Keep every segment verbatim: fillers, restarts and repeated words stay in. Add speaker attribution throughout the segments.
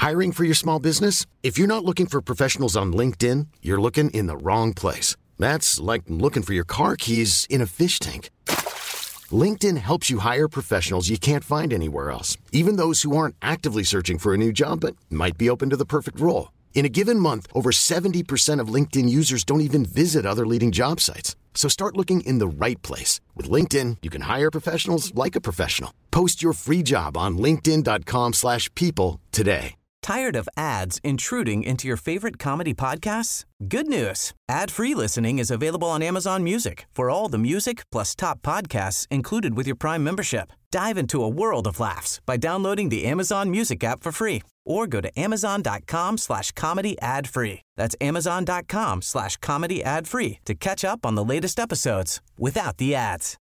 Speaker 1: Hiring for your small business? If you're not looking for professionals on LinkedIn, you're looking in the wrong place. That's like looking for your car keys in a fish tank. LinkedIn helps you hire professionals you can't find anywhere else, even those who aren't actively searching for a new job but might be open to the perfect role. In a given month, over seventy percent of LinkedIn users don't even visit other leading job sites. So start looking in the right place. With LinkedIn, you can hire professionals like a professional. Post your free job on linkedin.com slash people today.
Speaker 2: Tired of ads intruding into your favorite comedy podcasts? Good news. Ad-free listening is available on Amazon Music for all the music plus top podcasts included with your Prime membership. Dive into a world of laughs by downloading the Amazon Music app for free or go to amazon.com slash comedy ad free. That's amazon.com slash comedy ad free to catch up on the latest episodes without the ads.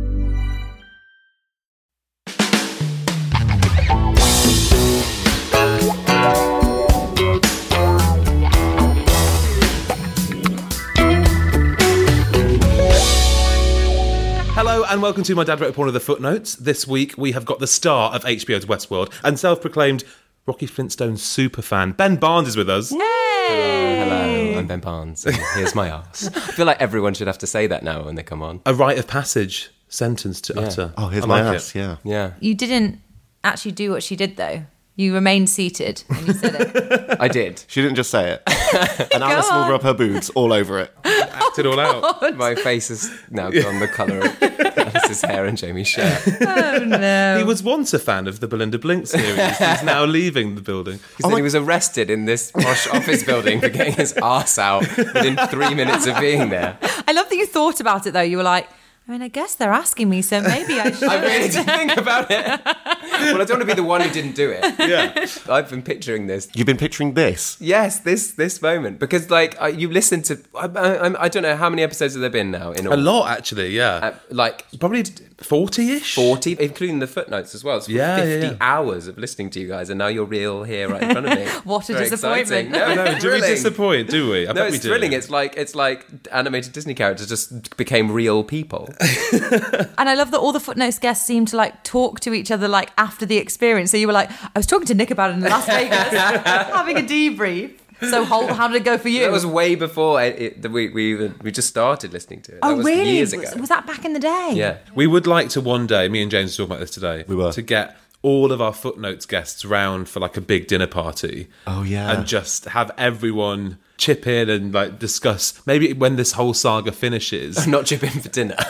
Speaker 3: Hello and welcome to My Dad Wrote a Porn of the Footnotes. This week we have got the star of H B O's Westworld and self-proclaimed Rocky Flintstone superfan, Ben Barnes, is with us.
Speaker 4: Hey! Hello, hello, I'm Ben Barnes, and here's my arse. I feel like everyone should have to say that now when they come on.
Speaker 3: A rite of passage sentence to
Speaker 4: Yeah.
Speaker 3: utter.
Speaker 5: Oh, here's
Speaker 3: I
Speaker 5: my
Speaker 3: like
Speaker 5: ass,
Speaker 3: it.
Speaker 5: yeah.
Speaker 4: Yeah,
Speaker 6: You didn't actually do what she did, though. You remained seated when you said it.
Speaker 4: I did.
Speaker 5: She didn't just say it. And Alice will rub her boobs all over it.
Speaker 3: Act it all out.
Speaker 4: My face has now gone the colour of Alice's hair and Jamie's shirt.
Speaker 6: Oh, no.
Speaker 3: He was once a fan of the Belinda Blink series. He's now leaving the building.
Speaker 4: Because then he was arrested in this posh office building for getting his arse out within three minutes of being there.
Speaker 6: I love that you thought about it, though. You were like, I mean, I guess they're asking me, so maybe I should.
Speaker 4: I really did think about it. Well, I don't want to be the one who didn't do it.
Speaker 3: Yeah.
Speaker 4: I've been picturing this.
Speaker 5: You've been picturing this?
Speaker 4: Yes, this this moment. Because, like, I, you listen to... I, I, I don't know, how many episodes have there been now? In all?
Speaker 3: A lot, actually, yeah.
Speaker 4: Uh, like...
Speaker 3: Probably forty-ish?
Speaker 4: forty, including the footnotes as well. It's
Speaker 3: Yeah,
Speaker 4: fifty
Speaker 3: yeah, yeah.
Speaker 4: hours of listening to you guys, and now you're real here right in front of me.
Speaker 6: What a
Speaker 4: Very
Speaker 6: disappointment.
Speaker 4: exciting. No,
Speaker 3: No,
Speaker 4: it's
Speaker 3: do we
Speaker 4: thrilling.
Speaker 3: disappoint, do we? I
Speaker 4: No,
Speaker 3: bet
Speaker 4: it's
Speaker 3: we do.
Speaker 4: thrilling. It's like it's like animated Disney characters just became real people.
Speaker 6: And I love that all the Footnotes guests seem to, like, talk to each other, like, after the experience. So you were like, I was talking to Nick about it in Las Vegas, having a debrief. So how, how did it go for you?
Speaker 4: That was way before it, it, the- we we even, we just started listening to it.
Speaker 6: oh,
Speaker 4: that was
Speaker 6: really?
Speaker 4: Years ago.
Speaker 6: Was, was that back in the day?
Speaker 4: Yeah.
Speaker 3: We would like to one day, me and James were talking about this today,
Speaker 5: We were.
Speaker 3: to get all of our Footnotes guests round for like a big dinner party.
Speaker 5: Oh, yeah.
Speaker 3: And just have everyone chip in and like discuss, maybe when this whole saga finishes.
Speaker 4: Not chip in for dinner.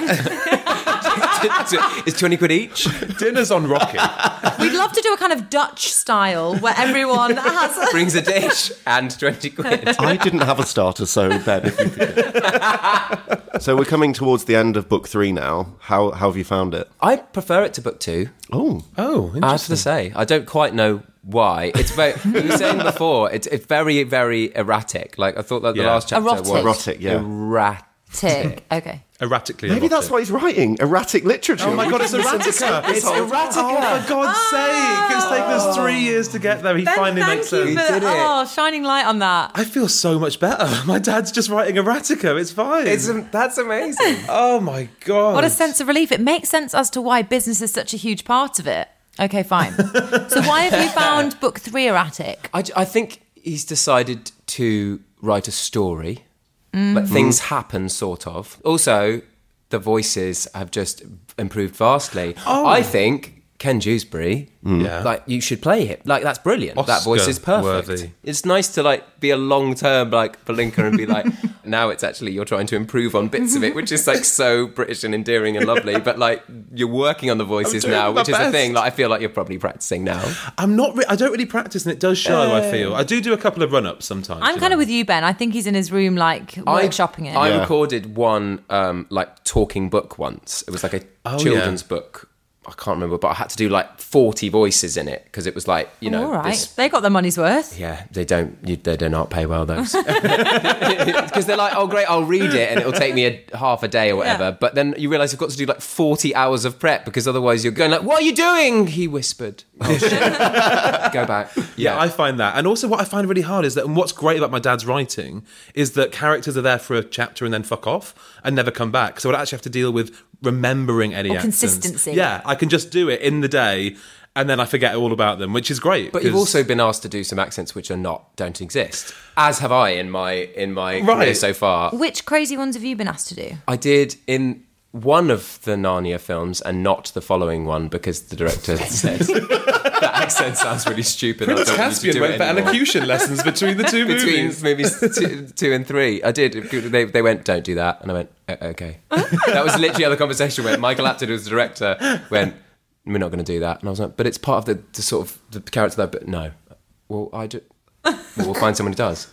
Speaker 4: It's twenty quid each.
Speaker 3: Dinner's on Rocky.
Speaker 6: We'd love to do a kind of Dutch style where everyone has...
Speaker 4: Brings a dish and twenty quid.
Speaker 5: I didn't have a starter, so Ben, if you could. So we're coming towards the end of book three now. How, how have you found it?
Speaker 4: I prefer it to book two.
Speaker 5: Oh.
Speaker 3: Oh, interesting.
Speaker 4: I have to say, I don't quite know why. It's very. You were saying before, it's it's very very erratic. Like I thought that the
Speaker 3: Yeah.
Speaker 4: last chapter
Speaker 6: Erotic.
Speaker 4: was
Speaker 5: Erotic, yeah.
Speaker 4: erratic.
Speaker 6: Tick. Okay.
Speaker 3: Erratically
Speaker 5: Maybe
Speaker 3: erotic.
Speaker 5: that's what he's writing. Erratic literature.
Speaker 3: Oh my God, it's erotica. It's erotica. Oh, for God's sake. It's taken us three years to get there. He
Speaker 6: Ben,
Speaker 3: finally
Speaker 6: thank
Speaker 3: makes
Speaker 6: you
Speaker 3: sense.
Speaker 6: for
Speaker 4: did it.
Speaker 6: oh, shining light on that.
Speaker 3: I feel so much better. My dad's just writing erotica. It's fine.
Speaker 4: It's that's amazing.
Speaker 3: Oh my God.
Speaker 6: What a sense of relief. It makes sense as to why business is such a huge part of it. Okay, fine. So why have you found book three erratic?
Speaker 4: I, I think he's decided to write a story, but things happen, sort of. Also, the voices have just improved vastly.
Speaker 3: Oh.
Speaker 4: I think Ken Dewsbury,
Speaker 3: Yeah.
Speaker 4: like, you should play it. Like, that's brilliant. that voice is perfect.
Speaker 3: Oscar-worthy.
Speaker 4: It's nice to, like, be a long-term, like, Belinka and be like, now it's actually, you're trying to improve on bits of it, which is, like, so British and endearing and lovely, but, like, you're working on the voices
Speaker 3: doing
Speaker 4: now,
Speaker 3: my
Speaker 4: which is a
Speaker 3: best.
Speaker 4: thing. Like, I feel like you're probably practicing now.
Speaker 3: I'm not. Re- I don't really practice, and it does show. I feel. I do do a couple of run-ups sometimes.
Speaker 6: I'm
Speaker 3: you
Speaker 6: kind
Speaker 3: know.
Speaker 6: of with you, Ben. I think he's in his room, like, workshopping it.
Speaker 4: I
Speaker 5: Yeah.
Speaker 4: recorded one um, like talking book once. It was like a
Speaker 3: Oh,
Speaker 4: children's
Speaker 3: yeah.
Speaker 4: book. I can't remember, but I had to do like forty voices in it because it was like, you know,
Speaker 6: All right.
Speaker 4: this-
Speaker 6: They got their money's worth.
Speaker 4: yeah, they don't, you, they do not pay well those because they're like, oh great, I'll read it and it'll take me a half a day or whatever.
Speaker 6: Yeah.
Speaker 4: But then you realise you've got to do like forty hours of prep because otherwise you're going like, what are you doing? He whispered. Oh shit, go back.
Speaker 3: Yeah, I find that. And also what I find really hard is that, and what's great about my dad's writing is that characters are there for a chapter and then fuck off and never come back. So I'd actually have to deal with remembering any
Speaker 6: Or
Speaker 3: accents.
Speaker 6: consistency.
Speaker 3: Yeah, I can just do it in the day and then I forget all about them, which is great.
Speaker 4: But you've
Speaker 3: 'cause-
Speaker 4: also been asked to do some accents which are not, don't exist. As have I in my in my
Speaker 3: Right.
Speaker 4: career so far.
Speaker 6: Which crazy ones have you been asked to do?
Speaker 4: I did in one of the Narnia films and not the following one because the director said that accent sounds really stupid. I
Speaker 3: Prince
Speaker 4: don't want you to
Speaker 3: Caspian
Speaker 4: do
Speaker 3: went
Speaker 4: it
Speaker 3: for
Speaker 4: anymore."
Speaker 3: elocution lessons between the two
Speaker 4: Between
Speaker 3: movies.
Speaker 4: movies two, two and three. I did. They, they went, don't do that. And I went, "O- okay. That was literally how the conversation went. Michael Apted, who was the director, went, we're not going to do that. And I was like, but it's part of the, the sort of the character that, but no. Well, I do. Well, we'll find someone who does.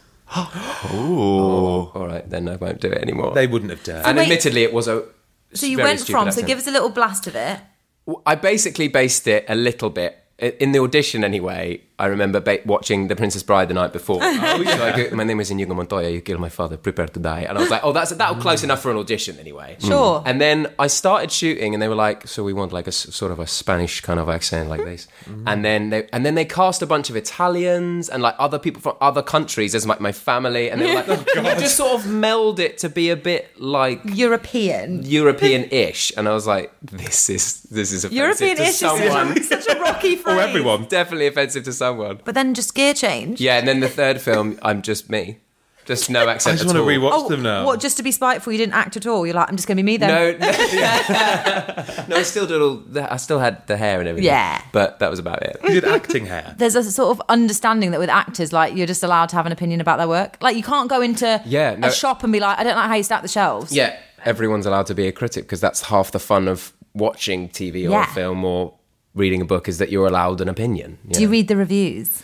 Speaker 5: Ooh.
Speaker 4: All right, then I won't do it anymore.
Speaker 3: They wouldn't have dared.
Speaker 4: and
Speaker 6: wait-
Speaker 4: admittedly, it was a
Speaker 6: So you
Speaker 4: very
Speaker 6: went
Speaker 4: stupid
Speaker 6: from, so
Speaker 4: accent.
Speaker 6: give us a little blast of it.
Speaker 4: I basically based it a little bit. In the audition, anyway, I remember ba- watching The Princess Bride the night before. Oh, yeah. So I go, my name is Inigo Montoya, you killed my father, prepare to die. And I was like, oh, that's that'll close enough for an audition, anyway.
Speaker 6: Sure.
Speaker 4: And then I started shooting, and they were like, so we want like a s- sort of a Spanish kind of accent like this. And then they and then they cast a bunch of Italians and like other people from other countries as my, my family. And they were like, can you just sort of meld it to be a bit like
Speaker 6: European.
Speaker 4: European-ish? And I was like, this is this is offensive
Speaker 6: European-ish
Speaker 4: to
Speaker 6: is
Speaker 4: someone.
Speaker 6: such a rocky phrase.
Speaker 3: Or everyone.
Speaker 4: Definitely offensive to someone.
Speaker 6: But then just gear change.
Speaker 4: Yeah, and then the third film, I'm just me. Just no
Speaker 3: I
Speaker 4: accent
Speaker 3: just
Speaker 4: at
Speaker 3: want
Speaker 4: all.
Speaker 3: to rewatch
Speaker 6: Oh,
Speaker 3: them now.
Speaker 6: what, just to be spiteful, you didn't act at all? You're like, I'm just going to be me then?
Speaker 4: No, no, yeah. no, I still did all. The, I still had the hair and everything.
Speaker 6: Yeah.
Speaker 4: but that was about it.
Speaker 3: You did acting hair.
Speaker 6: There's a sort of understanding that with actors, like, you're just allowed to have an opinion about their work. Like, you can't go into
Speaker 4: Yeah, no.
Speaker 6: a shop and be like, I don't like how you stack the shelves.
Speaker 4: Yeah, everyone's allowed to be a critic because that's half the fun of watching T V or
Speaker 6: Yeah.
Speaker 4: a film or reading a book is that you're allowed an opinion.
Speaker 6: Do you read the reviews?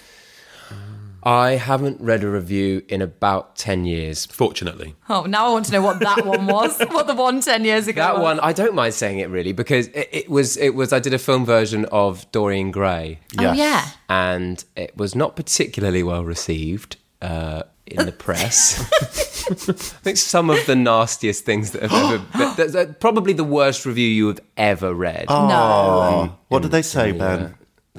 Speaker 4: I haven't read a review in about ten years.
Speaker 3: Fortunately.
Speaker 6: Oh, now I want to know what that one was. What the one ten years ago
Speaker 4: That
Speaker 6: was.
Speaker 4: one, I don't mind saying it really because it, it was. It was. I did a film version of Dorian Gray.
Speaker 6: Oh, yeah.
Speaker 4: And it was not particularly well received uh, in the press. I think some of the nastiest things that have ever been, that's, uh, probably the worst review you have ever read.
Speaker 6: No.
Speaker 5: Oh, what did they say, Ben?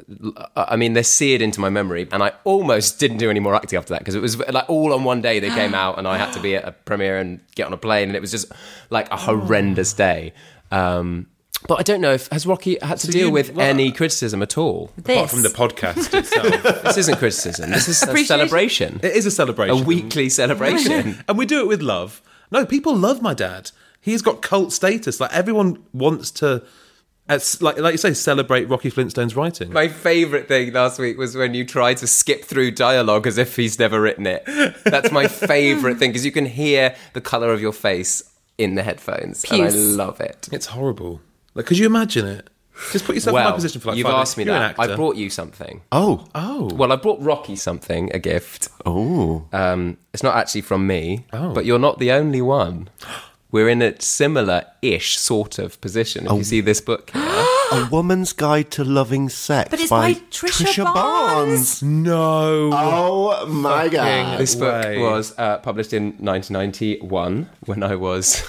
Speaker 4: I mean, they're seared into my memory, and I almost didn't do any more acting after that because it was like all on one day they came out, and I had to be at a premiere and get on a plane, and it was just like a horrendous day. Um, but I don't know if has Rocky had to
Speaker 3: So
Speaker 4: deal
Speaker 3: you-
Speaker 4: with
Speaker 3: well,
Speaker 4: any criticism at all.
Speaker 6: This.
Speaker 3: Apart from the podcast itself.
Speaker 4: This isn't criticism. This is a
Speaker 6: Appreciation.
Speaker 4: celebration.
Speaker 3: It is a celebration.
Speaker 4: A weekly celebration.
Speaker 3: And we do it with love. No, people love my dad. He's got cult status. Like, everyone wants to, as, like, like you say, celebrate Rocky Flintstone's writing.
Speaker 4: My favourite thing last week was when you try to skip through dialogue as if he's never written it. That's my favourite thing because you can hear the colour of your face in the headphones, and I
Speaker 6: Puce.
Speaker 4: love it.
Speaker 3: It's horrible. Like, could you imagine it? Just put yourself in my position for like
Speaker 4: you've
Speaker 3: five
Speaker 4: asked me
Speaker 3: minutes. You're an
Speaker 4: that. I
Speaker 3: actor.
Speaker 4: brought you something.
Speaker 5: Oh.
Speaker 3: Oh.
Speaker 4: Well, I brought Rocky something, a gift.
Speaker 5: Oh.
Speaker 4: Um, it's not actually from me,
Speaker 3: Oh.
Speaker 4: but you're not the only one. We're in a similar-ish sort of position. If you see this book here.
Speaker 5: A Woman's Guide to Loving Sex
Speaker 6: But it's by Trisha Barnes.
Speaker 3: No.
Speaker 5: Oh my god.
Speaker 4: This book
Speaker 3: way.
Speaker 4: was uh, published in nineteen ninety-one when I was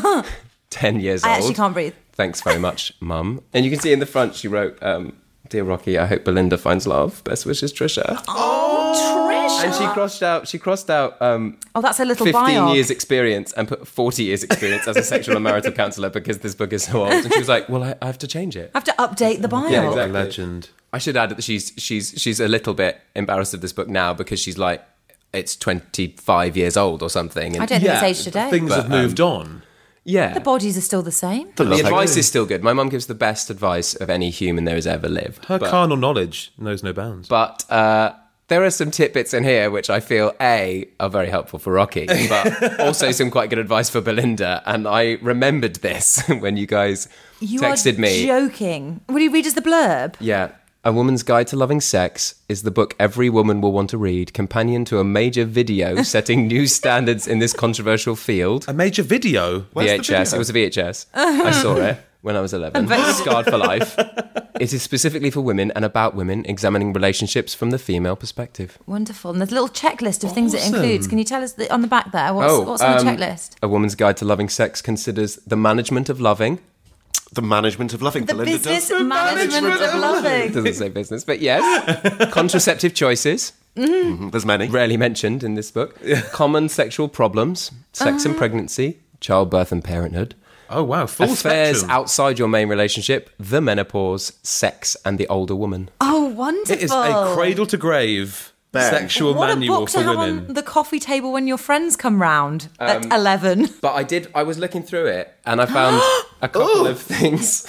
Speaker 4: ten years
Speaker 6: I
Speaker 4: old.
Speaker 6: actually can't breathe.
Speaker 4: Thanks very much, Mum. And you can see in the front she wrote, um, Dear Rocky, I hope Belinda finds love. Best wishes, Trisha.
Speaker 6: Oh, Trish.
Speaker 4: And she crossed out, she crossed out um,
Speaker 6: Oh, that's a little
Speaker 4: fifteen
Speaker 6: biog.
Speaker 4: years experience and put forty years experience as a sexual and marital counsellor because this book is so old. And she was like, well, I, I have to change it.
Speaker 6: I have to update the bio.
Speaker 4: Yeah,
Speaker 3: What a
Speaker 4: exactly.
Speaker 3: legend.
Speaker 4: I should add that she's she's she's a little bit embarrassed of this book now because she's like, it's twenty-five years old or something. And
Speaker 6: I don't think it's aged today.
Speaker 3: Things
Speaker 4: But,
Speaker 3: have moved on.
Speaker 4: yeah.
Speaker 6: The bodies are still the same.
Speaker 5: The
Speaker 4: The
Speaker 5: love
Speaker 4: advice
Speaker 5: language.
Speaker 4: is still good. My mum gives the best advice of any human there has ever lived.
Speaker 3: Her
Speaker 4: but,
Speaker 3: carnal knowledge knows no bounds.
Speaker 4: but uh, there are some tidbits in here which I feel, A, are very helpful for Rocky, but also some quite good advice for Belinda. And I remembered this when you guys
Speaker 6: You
Speaker 4: texted
Speaker 6: are
Speaker 4: me.
Speaker 6: joking. Will you read us the blurb?
Speaker 4: Yeah. A Woman's Guide to Loving Sex is the book every woman will want to read, companion to a major video setting new standards in this controversial field.
Speaker 3: A major video.
Speaker 5: Where's
Speaker 4: V
Speaker 5: the
Speaker 4: H S.
Speaker 5: video?
Speaker 4: It was a V H S. I saw it when I was eleven. Scarred for life. It is specifically for women and about women, examining relationships from the female perspective.
Speaker 6: Wonderful. And there's a little checklist of things it
Speaker 3: Awesome.
Speaker 6: includes. Can you tell us the, on the back there? What's,
Speaker 4: Oh,
Speaker 6: what's on the
Speaker 4: um,
Speaker 6: checklist?
Speaker 4: A Woman's Guide to Loving Sex considers the management of loving.
Speaker 5: The management of loving.
Speaker 6: The
Speaker 5: Belinda
Speaker 6: business
Speaker 5: does.
Speaker 6: management of
Speaker 4: It
Speaker 6: loving.
Speaker 4: doesn't say business, but yes. Contraceptive choices,
Speaker 5: Mhm, There's many.
Speaker 4: rarely mentioned in this book. Common sexual problems, sex and pregnancy, childbirth and parenthood.
Speaker 3: Oh, wow. Full
Speaker 4: Affairs
Speaker 3: spectrum.
Speaker 4: outside your main relationship, the menopause, sex, and the older woman.
Speaker 6: Oh, wonderful.
Speaker 3: It is a cradle to grave
Speaker 5: Ben.
Speaker 3: sexual
Speaker 6: What a
Speaker 3: manual
Speaker 6: book
Speaker 3: for
Speaker 6: to have
Speaker 3: women.
Speaker 6: on the coffee table when your friends come round at
Speaker 3: Um,
Speaker 6: eleven.
Speaker 4: But I did, I was looking through it and I found a couple of things.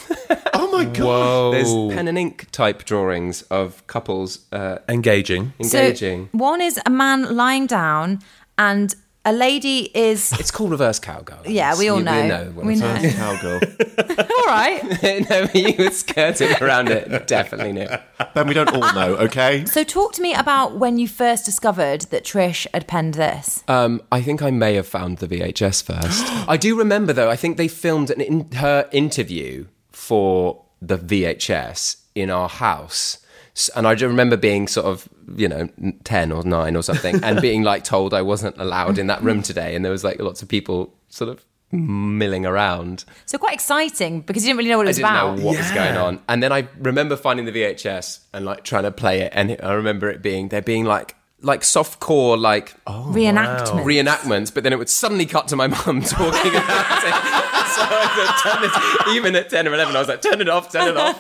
Speaker 5: Oh my god!
Speaker 3: Whoa.
Speaker 4: There's pen and ink type drawings of couples uh,
Speaker 3: Engaging.
Speaker 4: engaging.
Speaker 6: So one is a man lying down and a lady is...
Speaker 4: It's called reverse cowgirl.
Speaker 6: Yeah, we all
Speaker 4: You-
Speaker 6: know.
Speaker 4: We know. what
Speaker 6: We
Speaker 4: I'm
Speaker 6: know.
Speaker 4: saying.
Speaker 5: Cowgirl.
Speaker 6: All right.
Speaker 4: No, you were skirting around it. Definitely knew.
Speaker 5: Ben, we don't all know, okay?
Speaker 6: So talk to me about when you first discovered that Trish had penned this.
Speaker 4: Um, I think I may have found the V H S first. I do remember, though, I think they filmed an in- her interview for the V H S in our house. S- And I just remember being sort of, you know, ten or nine or something, and being like told I wasn't allowed in that room today. And there was like lots of people sort of milling around.
Speaker 6: So quite exciting because you didn't really know what it
Speaker 4: I
Speaker 6: was
Speaker 4: didn't
Speaker 6: about.
Speaker 4: know what was going on. And then I remember finding the V H S and like trying to play it. And I remember it being, there being like, like softcore, like
Speaker 6: Reenactment.
Speaker 4: reenactments, but then it would suddenly cut to my mum talking about it. So I said, turn it, even at ten or eleven, I was like, turn it off, turn it off.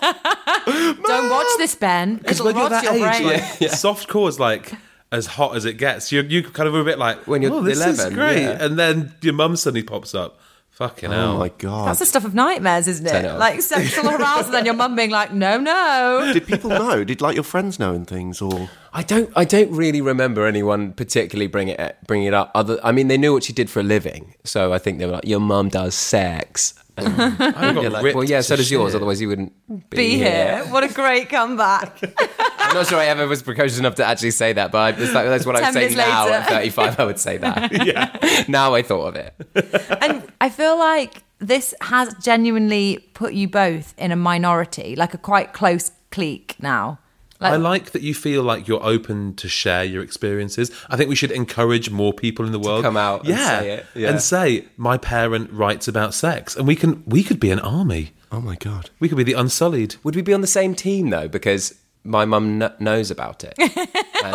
Speaker 6: Don't watch this, Ben. It'll
Speaker 3: When you're
Speaker 6: rot
Speaker 3: that
Speaker 6: your
Speaker 3: age,
Speaker 6: brain.
Speaker 3: like, softcore is like as hot as it gets. You you kind of a bit like,
Speaker 4: When you're
Speaker 3: oh, this is
Speaker 4: eleven,
Speaker 3: great.
Speaker 4: yeah.
Speaker 3: And then your mum suddenly pops up. Fucking hell.
Speaker 5: Oh my god!
Speaker 6: That's the stuff of nightmares, isn't
Speaker 4: Turn
Speaker 6: it?
Speaker 4: it off.
Speaker 6: Like sexual arousal, and your mum being like, no, no.
Speaker 5: Did people know? Did like your friends know and things, or
Speaker 4: I don't, I don't really remember anyone particularly bring it, bring it up. Other, I mean, they knew what she did for a living, so I think they were like, "Your mum does sex." And
Speaker 3: I got
Speaker 4: you're like,
Speaker 3: ripped
Speaker 4: well, yeah, so
Speaker 3: to
Speaker 4: does yours.
Speaker 3: shit.
Speaker 4: Otherwise, you wouldn't be,
Speaker 6: Be here. What a great comeback.
Speaker 4: I'm not sure I ever was precocious enough to actually say that, but I, it's like, that's what I would
Speaker 6: Ten
Speaker 4: say
Speaker 6: minutes
Speaker 4: now.
Speaker 6: later.
Speaker 4: At thirty-five, I would say that. Yeah. Now I thought of it.
Speaker 6: And I feel like this has genuinely put you both in a minority, like a quite close clique now. Like,
Speaker 3: I like that you feel like you're open to share your experiences. I think we should encourage more people in the world
Speaker 4: come out and
Speaker 3: yeah,
Speaker 4: say it, yeah.
Speaker 3: and say my parent writes about sex, and we can we could be an army.
Speaker 5: oh my god?
Speaker 3: We could be the Unsullied.
Speaker 4: Would we be on the same team though? Because my mum kn- knows about it. And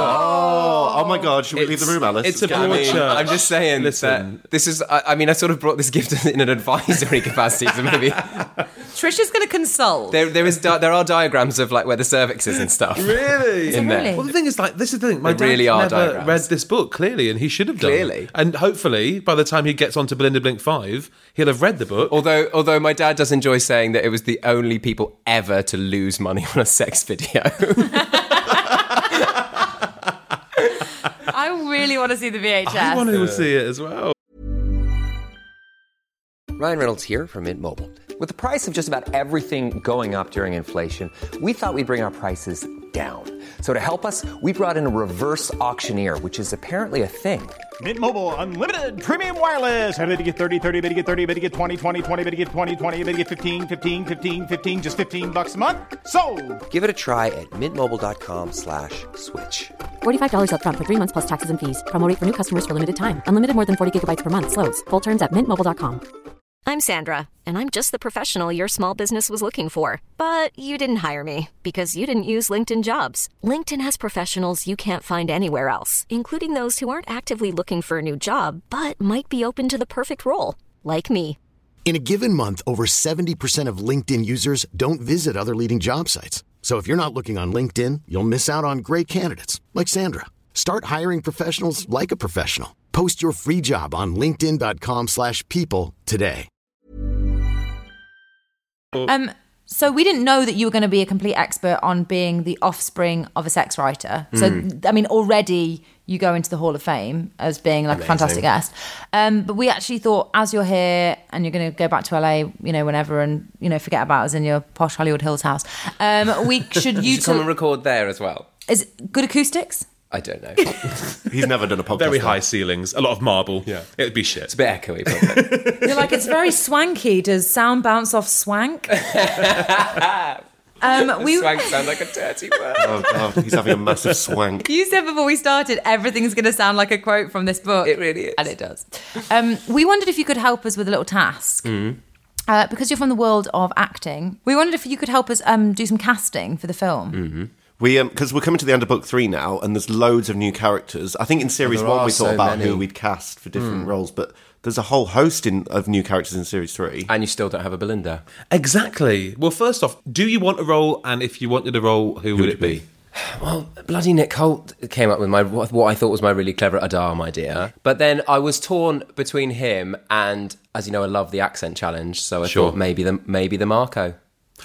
Speaker 5: Oh, oh my god! Should we leave the room, Alice?
Speaker 3: it's a
Speaker 4: I
Speaker 3: broad
Speaker 4: mean,
Speaker 3: church.
Speaker 4: I'm just saying
Speaker 3: Listen.
Speaker 4: that this is. I, I mean, I sort of brought this gift in an advisory capacity, so maybe
Speaker 6: Trisha's going to consult.
Speaker 4: there there is di- there are diagrams of like where the cervix is and stuff.
Speaker 3: Really?
Speaker 4: In there.
Speaker 6: Really?
Speaker 3: Well, the thing is, like, this is the thing. My
Speaker 4: They
Speaker 3: dad
Speaker 4: really are
Speaker 3: never
Speaker 4: diagrams.
Speaker 3: read this book clearly, and he should have done.
Speaker 4: Clearly.
Speaker 3: And hopefully, by the time he gets onto Belinda Blink Five, he'll have read the book.
Speaker 4: Although, although my dad does enjoy saying that it was the only people ever to lose money on a sex video.
Speaker 6: I really want to see the V H S.
Speaker 3: I want to see it as well.
Speaker 7: Ryan Reynolds here from Mint Mobile. With the price of just about everything going up during inflation, we thought we'd bring our prices down. So to help us, we brought in a reverse auctioneer, which is apparently a thing.
Speaker 8: Mint Mobile Unlimited Premium Wireless. How to get thirty, thirty, bit to get thirty, bit to get twenty, twenty, twenty, bit to get twenty, twenty, bit to get fifteen, fifteen, fifteen, fifteen, just fifteen bucks a month? Sold!
Speaker 7: Give it a try at mintmobile.com slash switch.
Speaker 9: forty-five dollars up front for three months plus taxes and fees. Promo rate for new customers for limited time. Unlimited more than forty gigabytes per month. Slows full terms at mint mobile dot com.
Speaker 10: I'm Sandra, and I'm just the professional your small business was looking for. But you didn't hire me because you didn't use LinkedIn Jobs. LinkedIn has professionals you can't find anywhere else, including those who aren't actively looking for a new job, but might be open to the perfect role, like me.
Speaker 1: In a given month, over seventy percent of LinkedIn users don't visit other leading job sites. So if you're not looking on LinkedIn, you'll miss out on great candidates like Sandra. Start hiring professionals like a professional. Post your free job on linkedin dot com slash people today.
Speaker 6: Um, so we didn't know that you were going to be a complete expert on being the offspring of a sex writer. So, I mean, already you go into the Hall of Fame as being like a fantastic guest. Um, but we actually thought, as you're here and you're going to go back to L A, you know, whenever, and, you know, forget about us in your posh Hollywood Hills house, um, we should
Speaker 4: You
Speaker 6: you
Speaker 4: should come and
Speaker 6: to...
Speaker 4: record there as well.
Speaker 6: Is it good acoustics?
Speaker 4: I don't know.
Speaker 5: He's never done a podcast.
Speaker 3: Very
Speaker 5: though.
Speaker 3: high ceilings, a lot of marble. Yeah, it'd be shit.
Speaker 4: It's a bit echoey, probably.
Speaker 6: You're like, it's very swanky. Does sound bounce off swank? um, we
Speaker 4: Swank sound like a dirty word.
Speaker 5: Oh god, he's having a massive swank.
Speaker 6: You said before we started, everything's going to sound like a quote from this book.
Speaker 4: It really is.
Speaker 6: And it does. Um, we wondered if you could help us with a little task.
Speaker 4: Mm-hmm.
Speaker 6: Uh, because you're from the world of acting, we wondered if you could help us um, do some casting for the film.
Speaker 4: Mm-hmm.
Speaker 5: We because um, we're coming to the end of book three now, and there's loads of new characters. I think in series
Speaker 4: There
Speaker 5: one
Speaker 4: are
Speaker 5: we thought
Speaker 4: so
Speaker 5: about
Speaker 4: many.
Speaker 5: who we'd cast for different roles, but there's a whole host in, of new characters in series three.
Speaker 4: And you still don't have a Belinda.
Speaker 3: Exactly. Well, first off, do you want a role? And if you wanted a role, who, would it be?
Speaker 4: Well, bloody Nick Holt came up with my what I thought was my really clever Adame idea. But then I was torn between him and, as you know, I love the accent challenge, so I
Speaker 3: Sure.
Speaker 4: thought maybe the maybe the Marco.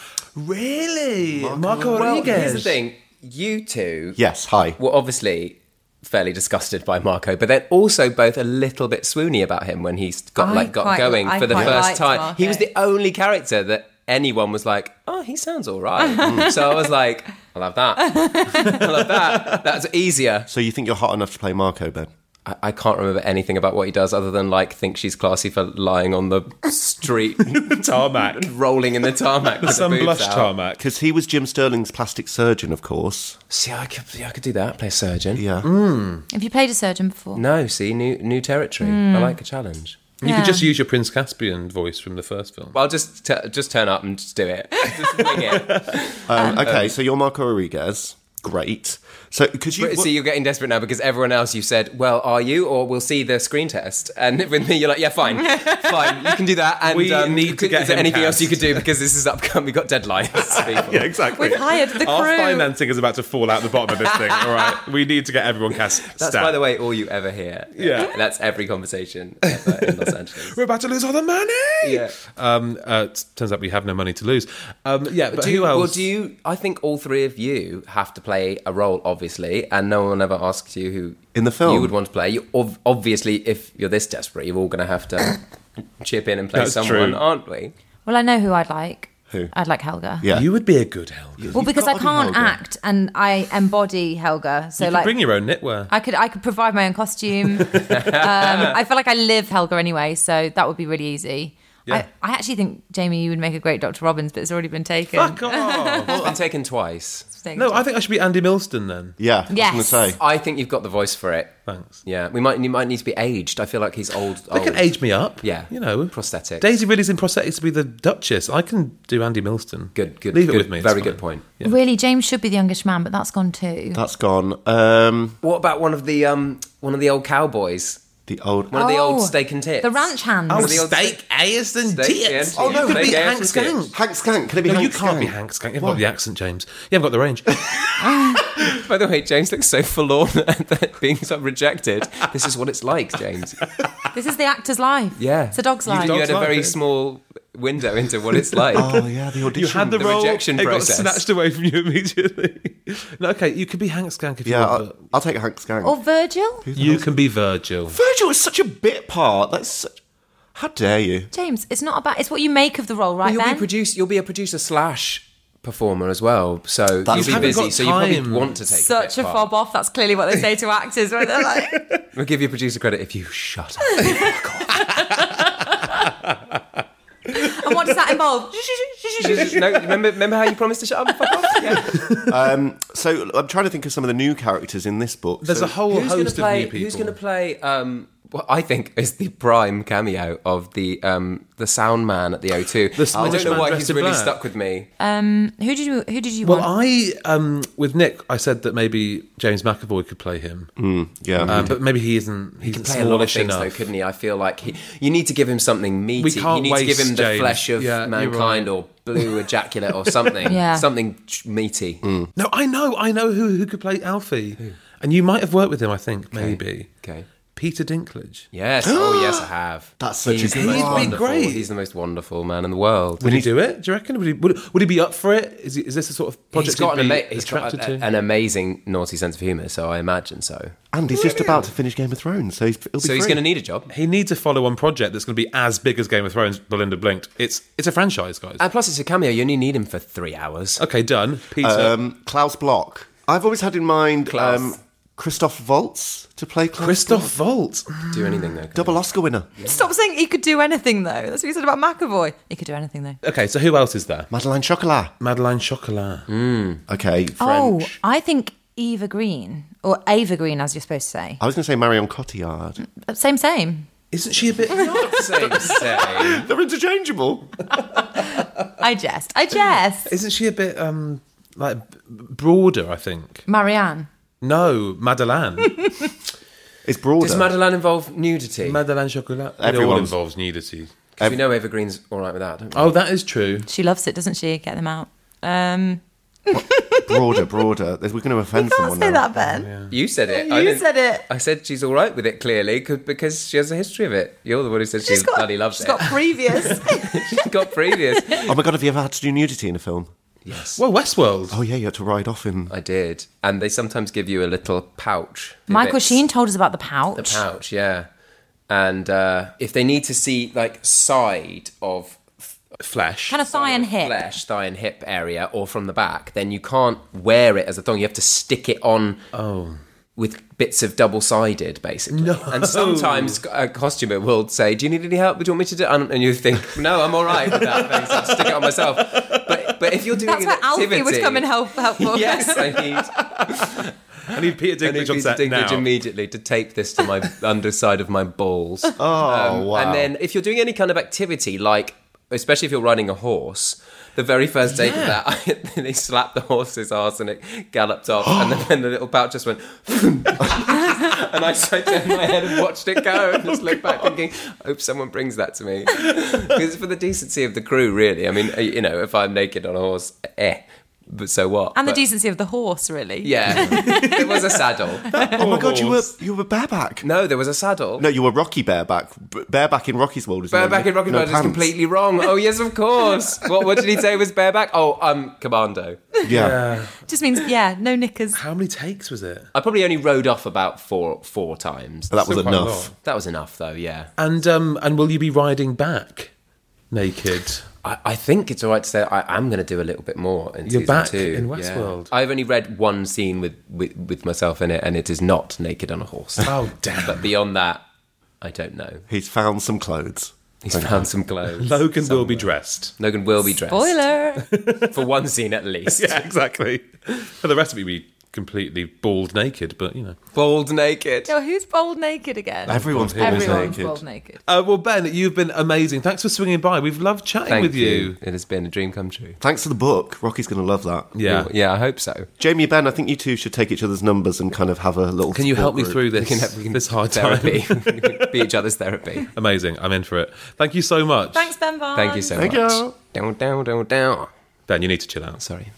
Speaker 3: Really? Marco,
Speaker 4: Well,
Speaker 3: Rodriguez?
Speaker 4: here's the thing. You two
Speaker 5: Yes, hi.
Speaker 4: were obviously fairly disgusted by Marco, but then also both a little bit swoony about him when he's got
Speaker 6: I
Speaker 4: like got
Speaker 6: quite-
Speaker 4: going
Speaker 6: I
Speaker 4: for the
Speaker 6: quite
Speaker 4: first
Speaker 6: liked
Speaker 4: time.
Speaker 6: Marco.
Speaker 4: He was the only character that anyone was like, oh, he sounds all right. Mm. So I was like, I love that. I love that. That's easier.
Speaker 5: So you think you're hot enough to play Marco, Ben?
Speaker 4: I, I can't remember anything about what he does other than like think she's classy for lying on the street,
Speaker 3: Tarmac.
Speaker 4: rolling in the tarmac with
Speaker 3: Some
Speaker 4: the boobs
Speaker 3: blush
Speaker 4: out.
Speaker 3: tarmac.
Speaker 5: Because he was Jim Sterling's plastic surgeon, of course.
Speaker 4: See, I could, yeah, I could do that. Play a surgeon.
Speaker 5: Yeah.
Speaker 6: Have you played a surgeon before?
Speaker 4: No, see, new new territory. I like a challenge.
Speaker 3: You
Speaker 6: Yeah.
Speaker 3: could just use your Prince Caspian voice from the first film.
Speaker 4: Well, I'll just t- just turn up and just do it. Just wing it.
Speaker 5: Um, okay, so you're Marco Rodriguez. Great. So, because you...
Speaker 4: So you're getting desperate now because everyone else you said, well, are you? Or we'll see the screen test. And with me, you're like, yeah, fine. Fine, you can do that. And
Speaker 3: We
Speaker 4: um,
Speaker 3: need to
Speaker 4: could-
Speaker 3: get
Speaker 4: Is there
Speaker 3: him
Speaker 4: anything
Speaker 3: cast.
Speaker 4: else you could do? Because this is upcoming. We've got deadlines. people.
Speaker 3: Yeah, exactly.
Speaker 6: We've hired the
Speaker 3: Our
Speaker 6: crew.
Speaker 3: financing is about to fall out the bottom of this thing. All right, we need to get everyone cast.
Speaker 4: That's,
Speaker 3: stat.
Speaker 4: by the way, all you ever hear.
Speaker 3: Yeah.
Speaker 4: That's every conversation ever in Los Angeles.
Speaker 3: We're about to lose all the money.
Speaker 4: Yeah.
Speaker 3: Um, uh, it turns out we have no money to lose. Um, yeah, but
Speaker 4: do
Speaker 3: who
Speaker 4: you,
Speaker 3: else?
Speaker 4: Well, do you? I think all three of you have to play a role, obviously, and no one ever asks you who
Speaker 5: In the film?
Speaker 4: you would want to play. You, ov- obviously, if you're this desperate, you're all going to have to chip in and play
Speaker 3: That's
Speaker 4: someone,
Speaker 3: true.
Speaker 4: aren't we?
Speaker 6: Well, I know who I'd like.
Speaker 5: Who?
Speaker 6: I'd like Helga.
Speaker 5: Yeah.
Speaker 3: You would be a good Helga.
Speaker 6: Well, because I
Speaker 5: gotta be
Speaker 6: can't
Speaker 5: Helga.
Speaker 6: act and I embody Helga. So
Speaker 3: you could
Speaker 6: like
Speaker 3: bring your own knitwear.
Speaker 6: I could I could provide my own costume. um, I feel like I live Helga anyway, so that would be really easy.
Speaker 3: Yeah.
Speaker 6: I, I actually think, Jamie, you would make a great Doctor Robbins, but it's already been taken.
Speaker 3: Fuck off.
Speaker 4: It's been taken twice.
Speaker 3: No, I think I should be Andy Milston then.
Speaker 5: Yeah, I
Speaker 6: Yes.
Speaker 5: was going to say.
Speaker 4: I think you've got the voice for it.
Speaker 3: Thanks.
Speaker 4: Yeah, we might. You might need to be aged. I feel like he's old.
Speaker 3: They can
Speaker 4: old.
Speaker 3: age me up.
Speaker 4: Yeah.
Speaker 3: You know.
Speaker 4: Prosthetics.
Speaker 3: Daisy Ridley's in prosthetics to be the Duchess. I can do Andy Milston.
Speaker 4: Good. Good.
Speaker 3: Leave
Speaker 4: good,
Speaker 3: it with me. it's
Speaker 4: Very
Speaker 3: fine.
Speaker 4: good point.
Speaker 6: Really, James should be the youngest man, but that's gone too.
Speaker 5: That's gone. Um,
Speaker 4: What about one of the um one of the old cowboys?
Speaker 5: the old...
Speaker 4: One of the old
Speaker 6: Oh,
Speaker 4: steak and tits.
Speaker 6: The ranch hands.
Speaker 3: Oh,
Speaker 4: the old
Speaker 3: steak, Ayers and
Speaker 4: steak
Speaker 3: tits.
Speaker 4: and
Speaker 3: Oh, no,
Speaker 4: tits.
Speaker 3: could be
Speaker 4: Steak,
Speaker 3: Hank
Speaker 4: Ayers and
Speaker 3: Skank.
Speaker 4: tits.
Speaker 5: Hank Skank. Can it be
Speaker 3: No,
Speaker 5: Hank
Speaker 3: you can't
Speaker 5: Skank?
Speaker 3: be Hank Skank. You haven't got the accent, James. You haven't got the range.
Speaker 4: By the way, James looks so forlorn at being so rejected. This is what it's like, James.
Speaker 6: This is the actor's life.
Speaker 4: Yeah,
Speaker 6: It's a dog's
Speaker 4: You,
Speaker 6: life.
Speaker 4: you had a
Speaker 3: Dog's
Speaker 4: very
Speaker 3: life, yeah.
Speaker 4: small window into what it's like.
Speaker 5: Oh, yeah, the audition.
Speaker 3: You had the,
Speaker 4: the
Speaker 3: role.
Speaker 4: rejection
Speaker 3: it
Speaker 4: process.
Speaker 3: got snatched away from you immediately. No, okay, you could be Hank Skank if you
Speaker 5: Yeah,
Speaker 3: want.
Speaker 5: I'll,
Speaker 3: but
Speaker 5: I'll take Hank Skank.
Speaker 6: Or Virgil?
Speaker 3: you can be Virgil.
Speaker 5: Virgil is such a bit part. That's such... How dare you?
Speaker 6: James, it's not about, it's what you make of the role, right,
Speaker 4: you'll
Speaker 6: Ben?
Speaker 4: be produce. You'll be a producer slash performer as well. So
Speaker 5: That's-
Speaker 4: you'll be
Speaker 3: haven't
Speaker 4: busy.
Speaker 3: got
Speaker 4: So you probably
Speaker 3: time.
Speaker 4: want to take
Speaker 6: Such
Speaker 4: a,
Speaker 6: a
Speaker 4: bit
Speaker 6: fob
Speaker 4: part.
Speaker 6: off. That's clearly what they say to actors, right? They're like,
Speaker 4: We'll give you producer credit if you shut up.
Speaker 6: and what does that involve?
Speaker 4: no, remember, remember how you promised to shut up and fuck off? Yeah.
Speaker 5: Um, so I'm trying to think of some of the new characters in this book.
Speaker 3: There's
Speaker 5: So-
Speaker 3: a whole
Speaker 4: Who's going
Speaker 3: host
Speaker 4: to play?
Speaker 3: of new people.
Speaker 4: Who's going to play? Um, what I think is the prime cameo of the um, the sound man at the O two.
Speaker 3: The
Speaker 4: I don't
Speaker 3: Scottish
Speaker 4: know
Speaker 3: man
Speaker 4: why
Speaker 3: dressed
Speaker 4: he's
Speaker 3: in
Speaker 4: really
Speaker 3: black.
Speaker 4: stuck with me.
Speaker 6: Um, who did you, who did you
Speaker 3: Well,
Speaker 6: want?
Speaker 3: I, um, with Nick, I said that maybe James McAvoy could play him.
Speaker 5: Yeah.
Speaker 3: Um, but maybe he isn't. He's
Speaker 4: He can play a lot of
Speaker 3: smallish
Speaker 4: things,
Speaker 3: enough.
Speaker 4: though, couldn't he? I feel like he, you need to give him something meaty.
Speaker 3: We can't
Speaker 4: you need to give
Speaker 3: waste
Speaker 4: him the
Speaker 3: James.
Speaker 4: flesh of
Speaker 3: Yeah, you're
Speaker 4: mankind
Speaker 3: right.
Speaker 4: or blue ejaculate or something.
Speaker 6: Yeah.
Speaker 4: Something ch- meaty.
Speaker 3: No, I know, I know who who could play Alfie, and you might have worked with him. I think maybe
Speaker 4: Okay.
Speaker 3: Peter Dinklage.
Speaker 4: Yes. Oh, yes, I have.
Speaker 5: That's such
Speaker 4: He's
Speaker 5: a
Speaker 4: the
Speaker 5: good
Speaker 4: most
Speaker 3: one. He'd be
Speaker 4: wonderful.
Speaker 3: great.
Speaker 4: He's the most wonderful man in the world.
Speaker 3: Would he do it? Do you reckon? Would he, would, would he be up for it? Is, he, is this a sort of project
Speaker 4: He's got,
Speaker 3: he'd
Speaker 4: an,
Speaker 3: be
Speaker 4: ama- he's got
Speaker 3: attracted
Speaker 4: a-
Speaker 3: to?
Speaker 4: an amazing naughty sense of humour, so I imagine so.
Speaker 5: And he's just about to finish Game of Thrones, so he's, he'll be
Speaker 4: So he's
Speaker 5: free.
Speaker 4: going to need a job.
Speaker 3: He needs a follow-on project that's going to be as big as Game of Thrones. Belinda blinked. It's it's a franchise, guys.
Speaker 4: And plus, it's a cameo. You only need him for three hours.
Speaker 3: Okay, done. Peter.
Speaker 5: Um, Klaus Block. I've always had in mind
Speaker 4: Klaus.
Speaker 5: um, Christoph Waltz to play Klaus
Speaker 3: Christoph
Speaker 5: Block.
Speaker 3: Waltz.
Speaker 4: Do anything though.
Speaker 5: Double Oscar winner.
Speaker 6: Stop saying he could do anything, though. That's what you said about McAvoy. He could do anything, though.
Speaker 3: Okay, so who else is there?
Speaker 5: Madeleine Chocolat.
Speaker 3: Madeleine Chocolat.
Speaker 5: Okay,
Speaker 6: Oh,
Speaker 5: French.
Speaker 6: I think Eva Green, or Ava Green, as you're supposed to say.
Speaker 5: I was going to say Marion Cotillard.
Speaker 6: Uh, Same, same.
Speaker 3: Isn't she a bit?
Speaker 4: Same, same.
Speaker 5: They're interchangeable.
Speaker 6: I jest. I jest.
Speaker 3: Isn't she a bit um like b- broader, I think.
Speaker 6: Marianne.
Speaker 3: No, Madeleine.
Speaker 5: It's broader.
Speaker 4: Does Madeleine involve nudity?
Speaker 3: Madeleine Chocolat. It all
Speaker 5: Everyone's-
Speaker 3: involves nudity.
Speaker 4: Because we know Evergreen's all right with that, don't we?
Speaker 3: Oh, that is true.
Speaker 6: She loves it, doesn't she? Get them out. Um,
Speaker 5: broader, broader. We're going to offend
Speaker 6: you can't
Speaker 5: someone
Speaker 6: say
Speaker 5: now.
Speaker 6: that, Ben.
Speaker 4: You said it.
Speaker 6: You
Speaker 4: I didn't-
Speaker 6: said it.
Speaker 4: I said she's all right with it, clearly, 'cause- because she has a history of it. You're the one who said she
Speaker 6: She's got,
Speaker 4: bloody loves
Speaker 6: she's
Speaker 4: it.
Speaker 6: got previous.
Speaker 4: She's got previous.
Speaker 5: Oh my God, have you ever had to do nudity in a film?
Speaker 4: Yes.
Speaker 3: Well, Westworld.
Speaker 5: Oh yeah, you had to ride off in...
Speaker 4: I did. And they sometimes give you a little pouch.
Speaker 6: Michael
Speaker 4: Bits.
Speaker 6: Sheen told us about the pouch.
Speaker 4: The pouch, yeah. And uh, if they need to see, like, side of...
Speaker 3: Flesh.
Speaker 6: Kind of thigh and hip.
Speaker 4: Flesh, thigh and hip area, or from the back, then you can't wear it as a thong. You have to stick it on
Speaker 3: Oh.
Speaker 4: with bits of double-sided, basically.
Speaker 3: No.
Speaker 4: And sometimes a costumer will say, do you need any help? Do you want me to do it? And you think, no, I'm all right with that. Thanks. I'll stick it on myself. But but if you're doing
Speaker 6: That's
Speaker 4: an
Speaker 6: where
Speaker 4: activity...
Speaker 6: Alfie would come and help, helpful.
Speaker 4: Yes, I need...
Speaker 3: I need Peter
Speaker 4: I need
Speaker 3: Dinklage on
Speaker 4: Peter
Speaker 3: set
Speaker 4: Dinklage
Speaker 3: now.
Speaker 4: immediately to tape this to my underside of my balls.
Speaker 5: Oh, wow.
Speaker 4: And then if you're doing any kind of activity, like, especially if you're riding a horse, the very first take of that, I, they slapped the horse's ass and it galloped off, and then, then the little pouch just went, and I sat down my head and watched it go, and just looked back thinking, I hope someone brings that to me. Because it's for the decency of the crew, really. I mean, you know, if I'm naked on a horse, eh, but so what?
Speaker 6: And the
Speaker 4: But-
Speaker 6: decency of the horse, really.
Speaker 4: Yeah, there was a saddle.
Speaker 5: Oh my God, you were you were bareback.
Speaker 4: No, there was a saddle.
Speaker 5: No, you were Rocky bareback. B- Bareback in Rocky's world is
Speaker 4: Bareback in Rocky
Speaker 5: no
Speaker 4: Mountain is
Speaker 5: pants.
Speaker 4: completely wrong. Oh, yes, of course. What, what did he say was bareback? Oh, um, commando.
Speaker 5: Yeah.
Speaker 6: Just means, yeah, no knickers.
Speaker 3: How many takes was it?
Speaker 4: I probably only rode off about four four times.
Speaker 5: But that was
Speaker 3: Still quite a
Speaker 5: enough.
Speaker 3: lot.
Speaker 4: That was enough, though, yeah.
Speaker 3: And um, and will you be riding back naked?
Speaker 4: I, I think it's all right to say I am going to do a little bit more in
Speaker 3: You're
Speaker 4: season
Speaker 3: back
Speaker 4: two.
Speaker 3: in
Speaker 4: yeah.
Speaker 3: Westworld.
Speaker 4: I've only read one scene with, with, with myself in it, and it is not naked on a horse.
Speaker 3: Oh, damn.
Speaker 4: But beyond that, I don't know.
Speaker 5: He's found some clothes.
Speaker 4: He's found some clothes.
Speaker 3: Logan will be
Speaker 4: somewhere.
Speaker 3: dressed.
Speaker 4: Logan will be dressed.
Speaker 6: Spoiler.
Speaker 4: For one scene at least.
Speaker 3: Yeah, exactly. For the rest of it, be completely bald naked, but you know.
Speaker 4: Bald naked.
Speaker 6: So who's bold naked again?
Speaker 5: Everyone's bald
Speaker 6: Everyone's
Speaker 5: naked.
Speaker 6: bold naked.
Speaker 3: Uh, well, Ben, you've been amazing. Thanks for swinging by. We've loved chatting
Speaker 4: Thank
Speaker 3: with you.
Speaker 4: It has been a dream come true.
Speaker 5: Thanks for the book. Rocky's going to love that.
Speaker 3: Yeah.
Speaker 4: Yeah, I hope so.
Speaker 5: Jamie, Ben, I think you two should take each other's numbers and kind of have a little.
Speaker 3: Can you help me
Speaker 5: support
Speaker 3: through
Speaker 5: group.
Speaker 3: this,
Speaker 4: We can have- we can
Speaker 3: this hard
Speaker 4: therapy.
Speaker 3: time?
Speaker 4: Be each other's therapy.
Speaker 3: Amazing. I'm in for it. Thank you so much.
Speaker 6: Thanks, Ben Barnes.
Speaker 4: Thank you so
Speaker 5: Thank
Speaker 4: much.
Speaker 5: you.
Speaker 4: Down, down, down, down.
Speaker 3: Ben, you need to chill out.
Speaker 4: Sorry.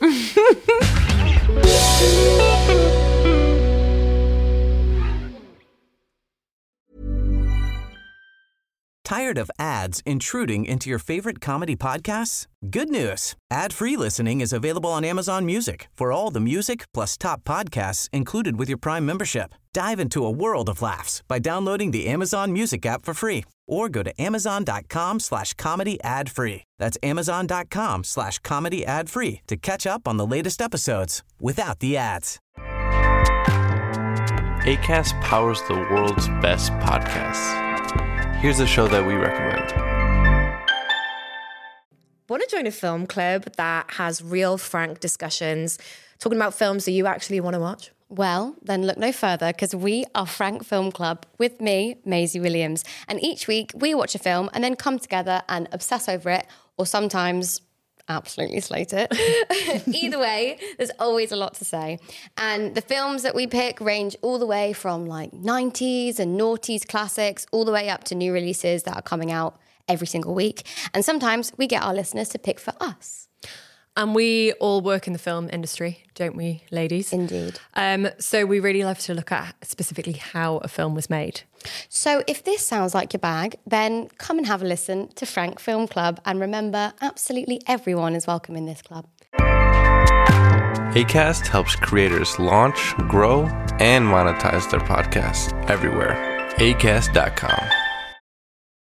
Speaker 2: Tired of ads intruding into your favorite comedy podcasts? Good news. Ad-free listening is available on Amazon Music for all the music plus top podcasts included with your Prime membership. Dive into a world of laughs by downloading the Amazon Music app for free or go to amazon.com slash comedy ad free. That's amazon.com slash comedy ad free to catch up on the latest episodes without the ads.
Speaker 11: Acast powers the world's best podcasts. Here's a show that we recommend.
Speaker 12: Want to join a film club that has real, frank discussions, talking about films that you actually want to watch?
Speaker 13: Well, then look no further, because we are Frank Film Club with me, Maisie Williams. And each week we watch a film and then come together and obsess over it, or sometimes absolutely slate it. Either way, there's always a lot to say. And the films that we pick range all the way from like nineties and noughties classics, all the way up to new releases that are coming out every single week. And sometimes we get our listeners to pick for us.
Speaker 12: And we all work in the film industry, don't we, ladies?
Speaker 13: Indeed.
Speaker 12: Um, so we really love to look at specifically how a film was made.
Speaker 13: So if this sounds like your bag, then come and have a listen to Frank Film Club. And remember, absolutely everyone is welcome in this club.
Speaker 11: Acast helps creators launch, grow, and monetize their podcasts everywhere. acast dot com.